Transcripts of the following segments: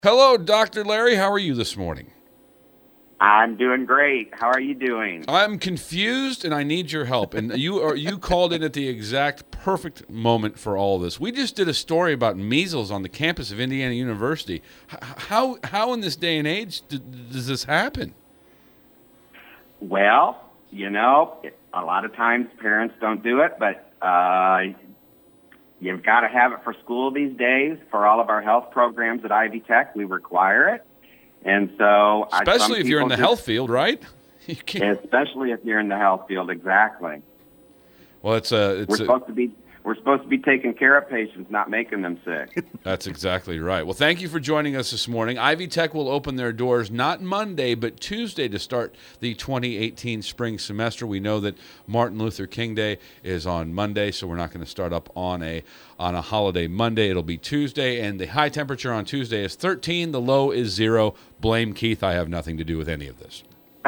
Hello, Dr. Larry. How are you this morning? I'm doing great. How are you doing? I'm confused, and I need your help. And you called in at the exact perfect moment for all this. We just did a story about measles on the campus of Indiana University. How in this day and age does this happen? Well, a lot of times parents don't do it, but you've got to have it for school these days. For all of our health programs at Ivy Tech, we require it. And so, especially if you're in the health field, right? Especially if you're in the health field, exactly. Well, we're supposed to be taking care of patients, not making them sick. That's exactly right. Well, thank you for joining us this morning. Ivy Tech will open their doors not Monday, but Tuesday to start the 2018 spring semester. We know that Martin Luther King Day is on Monday, so we're not going to start up on a holiday Monday. It'll be Tuesday, and the high temperature on Tuesday is 13. The low is 0. Blame Keith. I have nothing to do with any of this.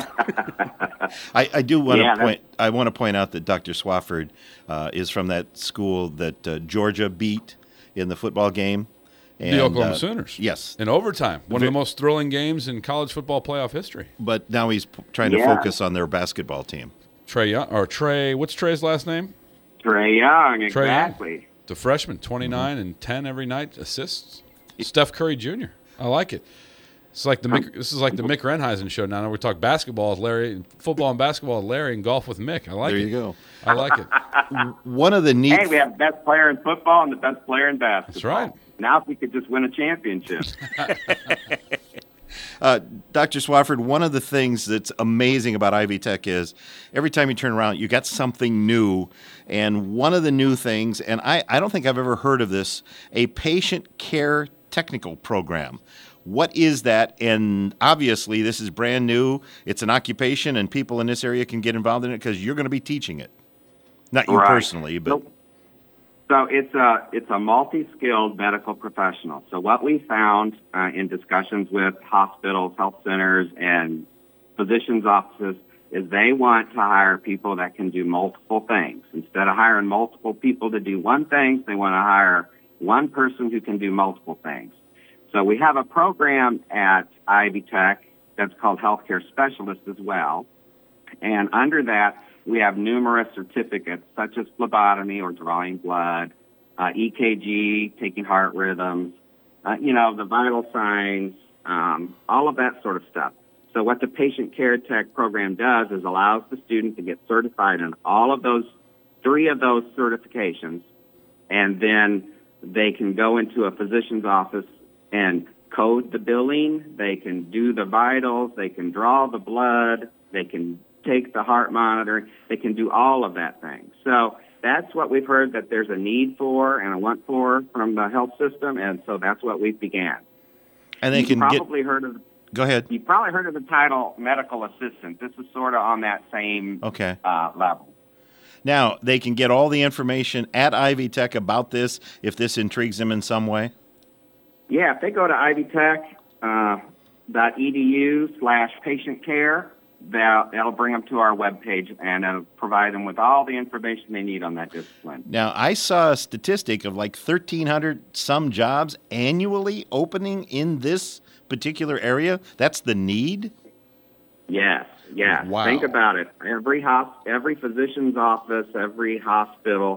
I do want to point out that Dr. Swafford is from that school that Georgia beat in the football game. And, the Oklahoma Sooners. Yes. In overtime. One of the most thrilling games in college football playoff history. But now he's trying to focus on their basketball team. What's Trey's last name? Trey Young, exactly. Trey Young, the freshman, 29 and 10 every night, assists. Steph Curry Jr. I like it. This is like the Mick Renheisen show now. We talk basketball with Larry, football and basketball with Larry, and golf with Mick. I like it. There you go. I like it. One of the neat. Hey, we have the best player in football and the best player in basketball. That's right. Now if we could just win a championship. Dr. Swafford, one of the things that's amazing about Ivy Tech is every time you turn around, you got something new. And one of the new things, and I don't think I've ever heard of this, a patient care technical program. What is that? And obviously, this is brand new. It's an occupation, and people in this area can get involved in it because you're going to be teaching it. Not you personally, but... So it's a multi-skilled medical professional. So what we found in discussions with hospitals, health centers, and physicians' offices is they want to hire people that can do multiple things. Instead of hiring multiple people to do one thing, they want to hire one person who can do multiple things. So we have a program at Ivy Tech that's called Healthcare Specialist as well. And under that, we have numerous certificates such as phlebotomy or drawing blood, EKG, taking heart rhythms, the vital signs, all of that sort of stuff. So what the Patient Care Tech program does is allows the student to get certified in all of those, 3 of those certifications, and then they can go into a physician's office and code the billing, they can do the vitals, they can draw the blood, they can take the heart monitoring, they can do all of that thing. So that's what we've heard that there's a need for and a want for from the health system, and so that's what we began. And they can Go ahead. You've probably heard of the title medical assistant. This is sort of on that same level. Now, they can get all the information at Ivy Tech about this if this intrigues them in some way? Yeah, if they go to ivytech.edu/patient care, that'll bring them to our webpage and it'll provide them with all the information they need on that discipline. Now, I saw a statistic of like 1,300 some jobs annually opening in this particular area. That's the need? Yes. Wow. Think about it. Every physician's office, every hospital,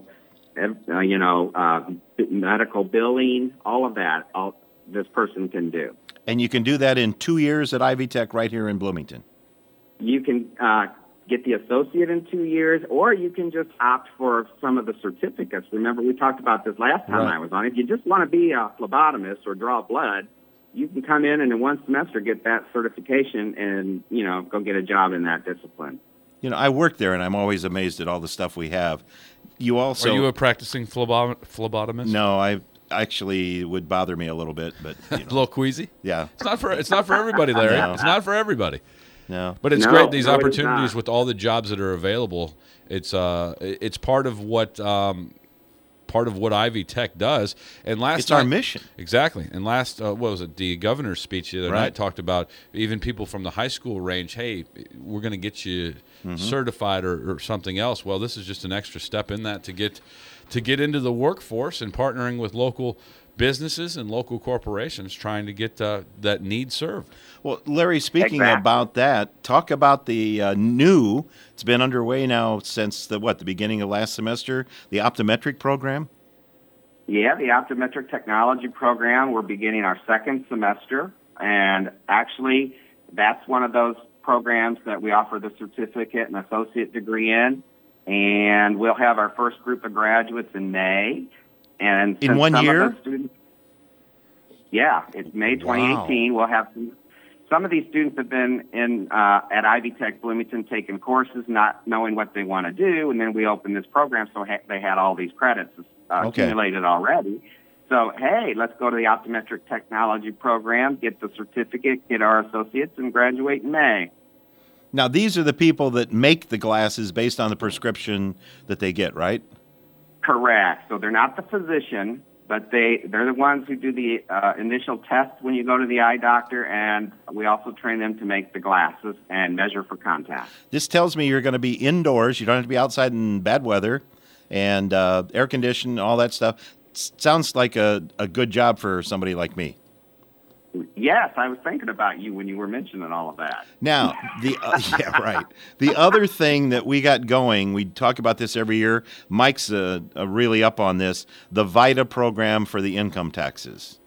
medical billing, all of that, this person can do. And you can do that in 2 years at Ivy Tech right here in Bloomington. You can get the associate in 2 years, or you can just opt for some of the certificates. Remember, we talked about this last time I was on. If you just want to be a phlebotomist or draw blood, you can come in and in one semester get that certification and, go get a job in that discipline. I work there, and I'm always amazed at all the stuff we have. You also... Are you a practicing phlebotomist? No, I actually would bother me a little bit, but... A little queasy? Yeah. It's not for everybody, Larry. No. It's not for everybody. No. But it's great, these opportunities with all the jobs that are available. It's part of what Ivy Tech does. And it's our mission. Exactly. And the governor's speech the other night talked about even people from the high school range, hey, we're going to get you certified or something else. Well, this is just an extra step in that to get into the workforce and partnering with local businesses and local corporations trying to get that need served. Well, Larry, speaking Exactly. about that, talk about the it's been underway now since the beginning of last semester, the optometric program? Yeah, the optometric technology program, we're beginning our second semester, and actually that's one of those programs that we offer the certificate and associate degree in, and we'll have our first group of graduates in May. And In since 1 some year? of those students, yeah, it's May 2018. We'll have some of these students have been in at Ivy Tech Bloomington taking courses, not knowing what they want to do, and then we opened this program, so they had all these credits accumulated already. So, hey, let's go to the optometric technology program, get the certificate, get our associates, and graduate in May. Now, these are the people that make the glasses based on the prescription that they get, right? Correct. So they're not the physician, but they're the ones who do the initial test when you go to the eye doctor, and we also train them to make the glasses and measure for contact. This tells me you're going to be indoors. You don't have to be outside in bad weather and air conditioned, all that stuff. Sounds like a good job for somebody like me. Yes, I was thinking about you when you were mentioning all of that. Now, yeah, right. The other thing that we got going, we talk about this every year. Mike's really up on this, the VITA program for the income taxes.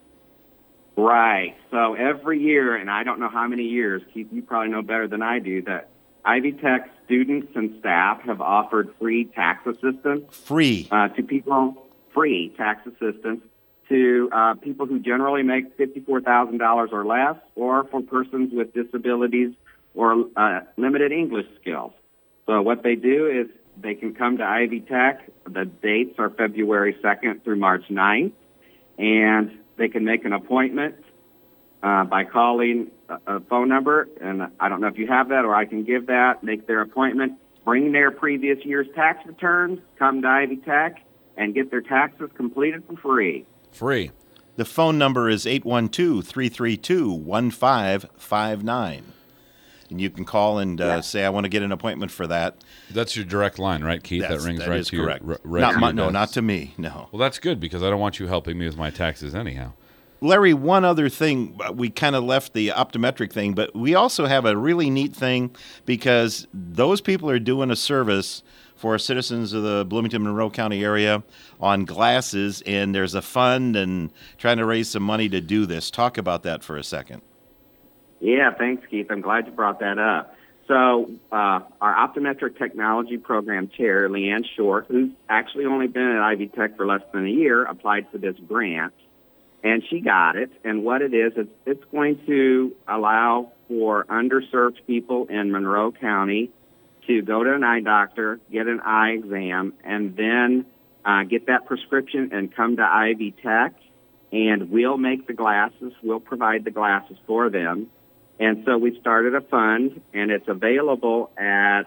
Right. So every year, and I don't know how many years, Keith, you probably know better than I do, that Ivy Tech students and staff have offered free tax assistance. Free. To people, free tax assistance to people who generally make $54,000 or less, or for persons with disabilities or limited English skills. So what they do is they can come to Ivy Tech. The dates are February 2nd through March 9th, and they can make an appointment by calling a phone number, and I don't know if you have that or I can give that, make their appointment, bring their previous year's tax returns, come to Ivy Tech, and get their taxes completed for free. Free. The phone number is 812-332-1559. And you can call and say, I want to get an appointment for that. That's your direct line, right, Keith? That rings that right is to correct. your right to your No, desk. not to me, no. Well, that's good because I don't want you helping me with my taxes anyhow. Larry, one other thing, we kind of left the optometric thing, but we also have a really neat thing because those people are doing a service for citizens of the Bloomington-Monroe County area on glasses, and there's a fund and trying to raise some money to do this. Talk about that for a second. Yeah, thanks, Keith. I'm glad you brought that up. So our optometric technology program chair, Leanne Short, who's actually only been at Ivy Tech for less than a year, applied for this grant, and she got it. And what it is, it's going to allow for underserved people in Monroe County to go to an eye doctor, get an eye exam, and then get that prescription and come to Ivy Tech, and we'll make the glasses. We'll provide the glasses for them. And so we started a fund, and it's available at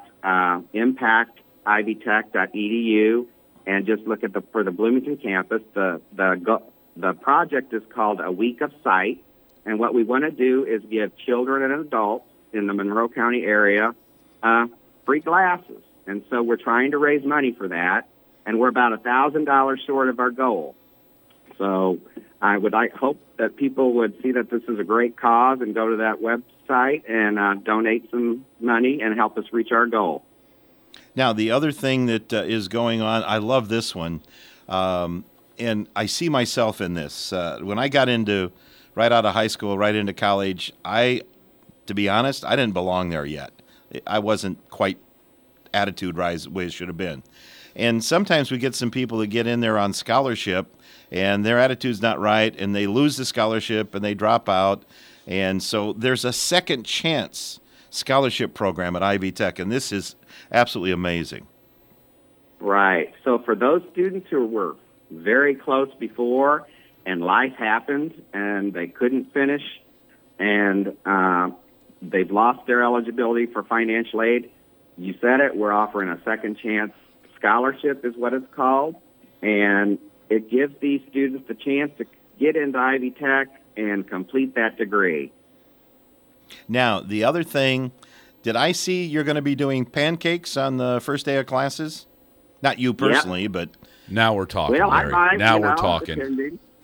impactivytech.edu, and just look at for the Bloomington campus. The project is called A Week of Sight, and what we want to do is give children and adults in the Monroe County area free glasses. And so we're trying to raise money for that, and we're about $1,000 short of our goal. So I would hope that people would see that this is a great cause and go to that website and donate some money and help us reach our goal. Now, the other thing that is going on, I love this one, and I see myself in this. When I got right out of high school, right into college, to be honest, I didn't belong there yet. I wasn't quite attitude-wise the way it should have been. And sometimes we get some people that get in there on scholarship, and their attitude's not right, and they lose the scholarship, and they drop out. And so there's a second chance scholarship program at Ivy Tech, and this is absolutely amazing. Right. So for those students who were very close before, and life happened, and they couldn't finish, and they've lost their eligibility for financial aid, you said it, we're offering a second chance scholarship is what it's called, and it gives these students the chance to get into Ivy Tech and complete that degree. Now, the other thing, did I see you're going to be doing pancakes on the first day of classes? Not you personally, but... Now we're talking, Well, Larry. I might, Now we're talking. depending.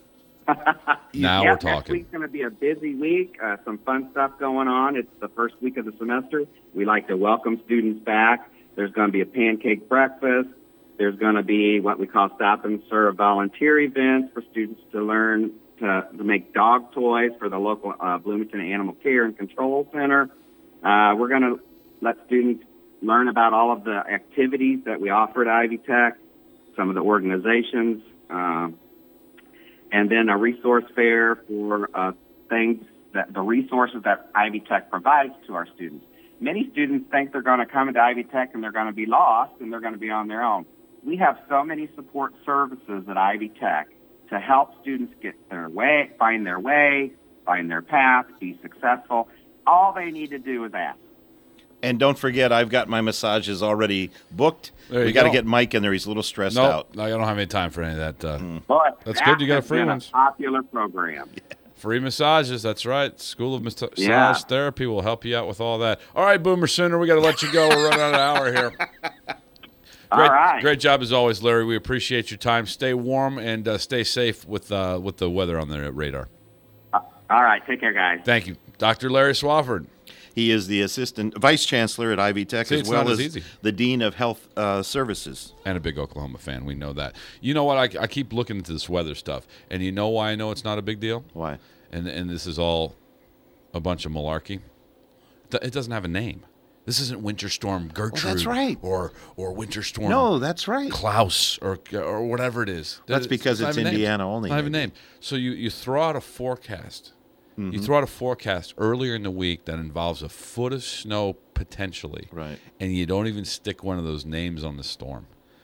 Now Yep, we're talking. Next week's going to be a busy week. Some fun stuff going on. It's the first week of the semester. We like to welcome students back. There's going to be a pancake breakfast. There's going to be what we call stop and serve volunteer events for students to learn to make dog toys for the local Bloomington Animal Care and Control Center. We're going to let students learn about all of the activities that we offer at Ivy Tech, some of the organizations, and then a resource fair for the resources that Ivy Tech provides to our students. Many students think they're going to come into Ivy Tech and they're going to be lost and they're going to be on their own. We have so many support services at Ivy Tech to help students get their way, find their path, be successful. All they need to do is ask. And don't forget, I've got my massages already booked. We got to get Mike in there. He's a little stressed out. No, I don't have any time for any of that. But That's good. You got a free one. one. Popular program. Free massages. That's right. School of Massage Therapy will help you out with all that. All right, Boomer Sooner, we got to let you go. We're running out of an hour here. All right. Great job as always, Larry. We appreciate your time. Stay warm and stay safe with the weather on the radar. All right. Take care, guys. Thank you, Dr. Larry Swafford. He is the assistant vice chancellor at Ivy Tech, as well as the dean of health services. And a big Oklahoma fan. We know that. You know what? I keep looking into this weather stuff, and you know why I know it's not a big deal? Why? And this is all a bunch of malarkey. It doesn't have a name. This isn't Winter Storm Gertrude. That's right. Or Winter Storm. No, that's right. Klaus or whatever it is. That's because it's Indiana only. I have a name. So you throw out a forecast. Mm-hmm. You throw out a forecast earlier in the week that involves a foot of snow potentially, right? And you don't even stick one of those names on the storm.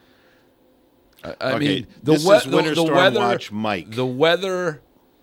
I mean, mean, this is Winter Storm Watch Mike. The weather.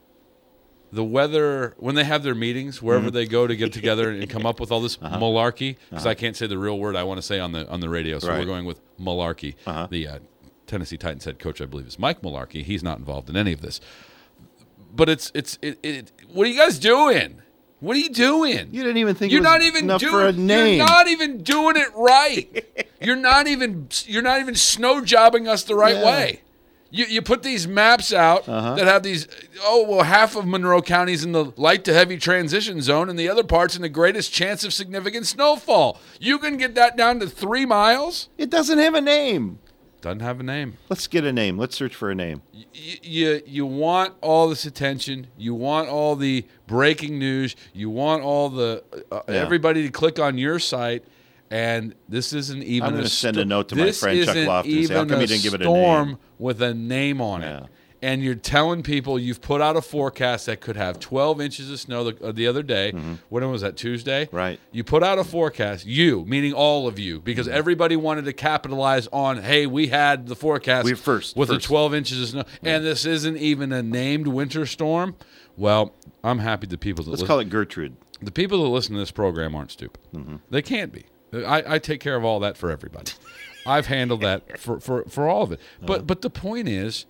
When they have their meetings, wherever they go to get together and come up with all this malarkey, because I can't say the real word I want to say on the radio, so we're going with malarkey. The Tennessee Titans head coach, I believe, is Mike Malarkey. He's not involved in any of this. But what are you guys doing? What are you doing? You didn't even think you're it was not even enough for a name. You're not even doing it right. You're not even snow jobbing us the right way. You put these maps out that have these. Half of Monroe County's in the light to heavy transition zone, and the other part's in the greatest chance of significant snowfall. You can get that down to 3 miles. It doesn't have a name. Doesn't have a name. Let's get a name. Let's search for a name. You want all this attention. You want all the breaking news. You want all the everybody to click on your site. And this isn't even. I'm going to send a note to my friend Chuck Lofton and say, "How come you didn't give it a name?" Storm with a name on it. And you're telling people you've put out a forecast that could have 12 inches of snow the other day. When was that, Tuesday? Right. You put out a forecast, meaning all of you, because everybody wanted to capitalize on, hey, we had the forecast with the 12 inches of snow, and this isn't even a named winter storm. Well, I'm happy the people that Let's call it Gertrude. The people that listen to this program aren't stupid. They can't be. I take care of all that for everybody. I've handled that for all of it. But the point is,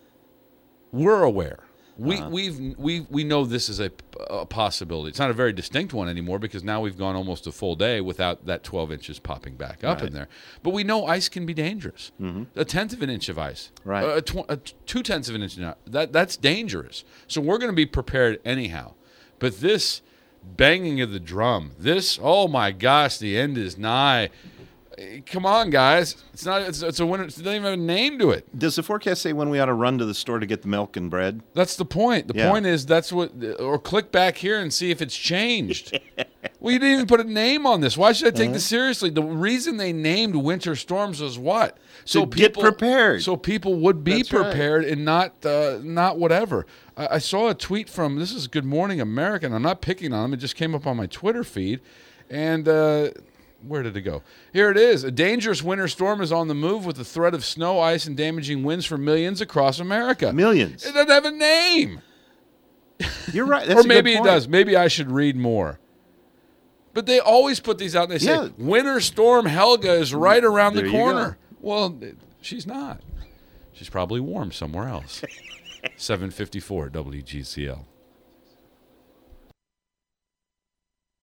we're aware. We know this is a possibility. It's not a very distinct one anymore because now we've gone almost a full day without that 12 inches popping back up in there. But we know ice can be dangerous. A tenth of an inch of ice, right? 2/10 of an inch. That's dangerous. So we're going to be prepared anyhow. But this banging of the drum, oh my gosh, the end is nigh. Come on, guys! It's not. It's a winter. It doesn't even have a name to it. Does the forecast say when we ought to run to the store to get the milk and bread? That's the point. The point is that's what. Or click back here and see if it's changed. Well, you didn't even put a name on this. Why should I take this seriously? The reason they named winter storms was what? So get prepared. So people would be prepared and not whatever. I saw a tweet from, this is Good Morning America, and I'm not picking on them. It just came up on my Twitter feed, and. Where did it go? Here it is. A dangerous winter storm is on the move with the threat of snow, ice, and damaging winds for millions across America. Millions. It doesn't have a name. You're right. That's or maybe it does. Maybe I should read more. But they always put these out and they say, Winter Storm Helga is right around the corner. Well, she's not. She's probably warm somewhere else. 754 WGCL.